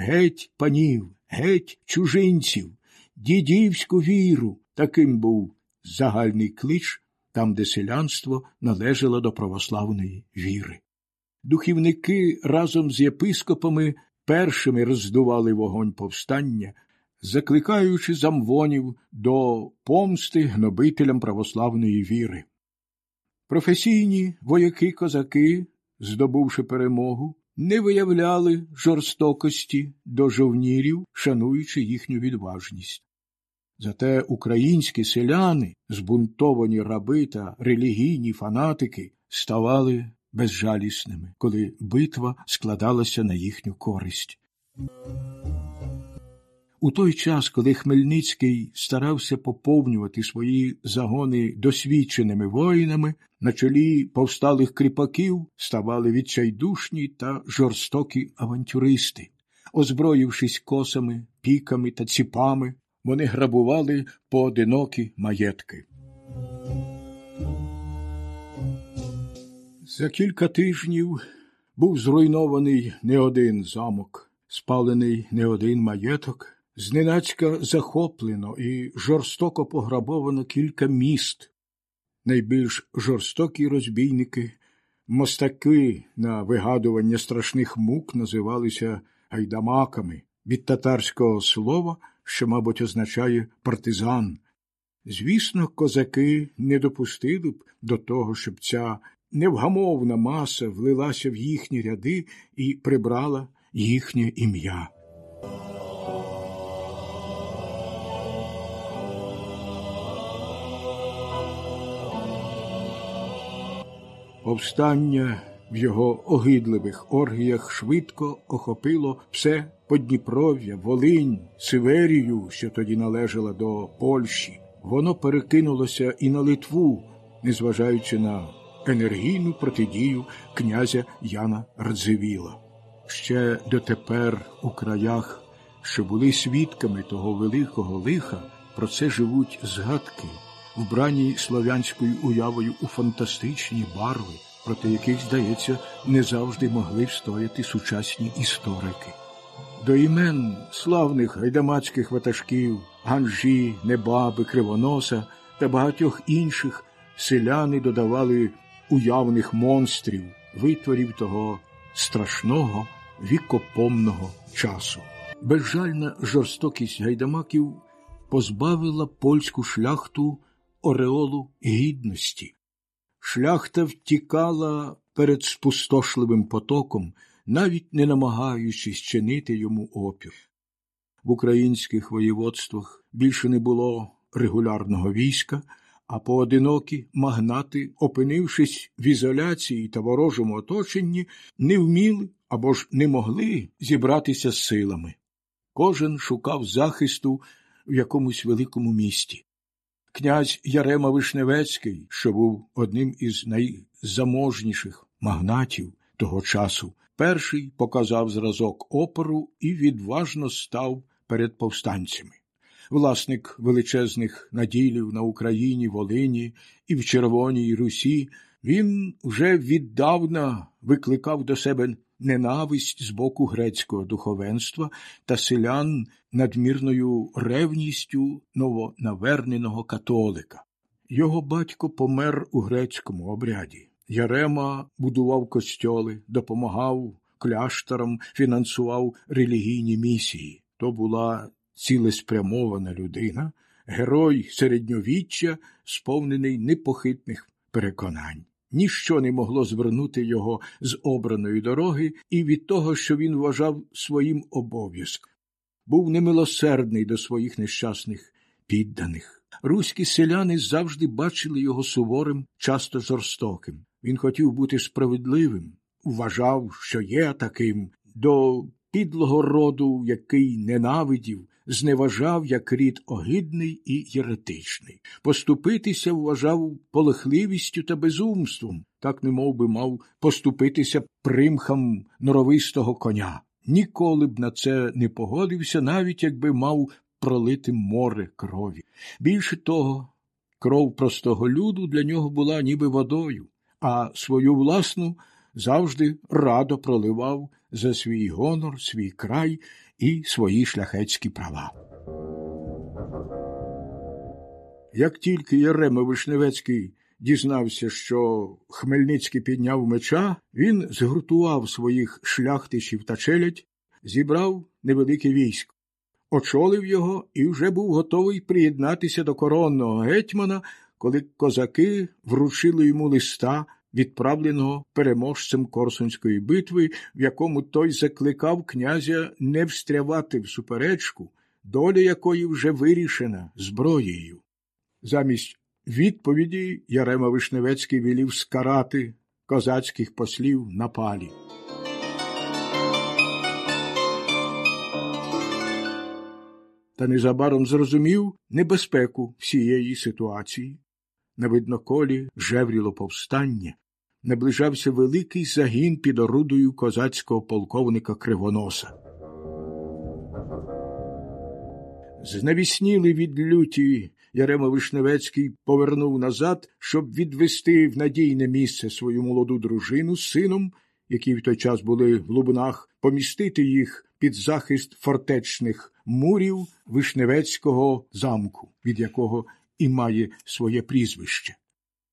геть панів, геть чужинців, дідівську віру. Таким був загальний клич там, де селянство належало до православної віри. Духівники разом з єпископами першими роздували вогонь повстання, закликаючи замвонів до помсти гнобителям православної віри. Професійні вояки-козаки, здобувши перемогу, не виявляли жорстокості до жовнірів, шануючи їхню відважність. Зате українські селяни, збунтовані раби та релігійні фанатики, ставали безжалісними, коли битва складалася на їхню користь. У той час, коли Хмельницький старався поповнювати свої загони досвідченими воїнами, на чолі повсталих кріпаків ставали відчайдушні та жорстокі авантюристи. Озброївшись косами, піками та ціпами, вони грабували поодинокі маєтки. За кілька тижнів був зруйнований не один замок, спалений не один маєток, зненацька захоплено і жорстоко пограбовано кілька міст. Найбільш жорстокі розбійники, мостаки на вигадування страшних мук, називалися гайдамаками, від татарського слова, що, мабуть, означає партизан. Звісно, козаки не допустили б до того, щоб ця невгамовна маса влилася в їхні ряди і прибрала їхнє ім'я. Повстання в його огидливих оргіях швидко охопило все Подніпров'я, Волинь, Сиверію, що тоді належала до Польщі. Воно перекинулося і на Литву, незважаючи на енергійну протидію князя Яна Радзивіла. Ще дотепер у краях, що були свідками того великого лиха, про це живуть згадки, вбрані слов'янською уявою у фантастичні барви, проти яких, здається, не завжди могли встояти сучасні історики. До імен славних гайдамацьких ватажків Ганжі, Небаби, Кривоноса та багатьох інших селяни додавали уявних монстрів, витворів того страшного вікопомного часу. Безжальна жорстокість гайдамаків позбавила польську шляхту ореолу гідності. Шляхта втікала перед спустошливим потоком, навіть не намагаючись чинити йому опір. В українських воєводствах більше не було регулярного війська, а поодинокі магнати, опинившись в ізоляції та ворожому оточенні, не вміли або ж не могли зібратися з силами. Кожен шукав захисту в якомусь великому місті. Князь Ярема Вишневецький, що був одним із найзаможніших магнатів того часу, перший показав зразок опору і відважно став перед повстанцями. Власник величезних наділів на Україні, Волині і в Червоній Русі, він вже віддавна викликав до себе ненависть з боку грецького духовенства та селян надмірною ревністю новонаверненого католика. Його батько помер у грецькому обряді. Ярема будував костьоли, допомагав кляшторам, фінансував релігійні місії. То була цілеспрямована людина, герой середньовіччя, сповнений непохитних переконань. Ніщо не могло звернути його з обраної дороги і від того, що він вважав своїм обов'язком. Був немилосердний до своїх нещасних підданих. Руські селяни завжди бачили його суворим, часто жорстоким. Він хотів бути справедливим, вважав, що є таким, до підлого роду, який ненавидів, зневажав як рід огидний і єретичний. Поступитися вважав полохливістю та безумством, так немов би мав поступитися примхам норовистого коня. Ніколи б на це не погодився, навіть якби мав пролити море крові. Більше того, кров простого люду для нього була ніби водою, а свою власну завжди радо проливав за свій гонор, свій край і свої шляхетські права. Як тільки Ярема Вишневецький дізнався, що Хмельницький підняв меча, він згуртував своїх шляхтичів та челядь, зібрав невелике військо, очолив його і вже був готовий приєднатися до коронного гетьмана, коли козаки вручили йому листа, відправленого переможцем Корсунської битви, в якому той закликав князя не встрявати в суперечку, доля якої вже вирішена зброєю. Замість відповіді Ярема Вишневецький велів скарати козацьких послів на палі. Та незабаром зрозумів небезпеку всієї ситуації. На Видноколі жевріло повстання, наближався великий загін під орудою козацького полковника Кривоноса. Знавіснілий від люті, Ярема Вишневецький повернув назад, щоб відвести в надійне місце свою молоду дружину з сином, які в той час були в Лубнах, помістити їх під захист фортечних мурів Вишневецького замку, від якого і має своє прізвище.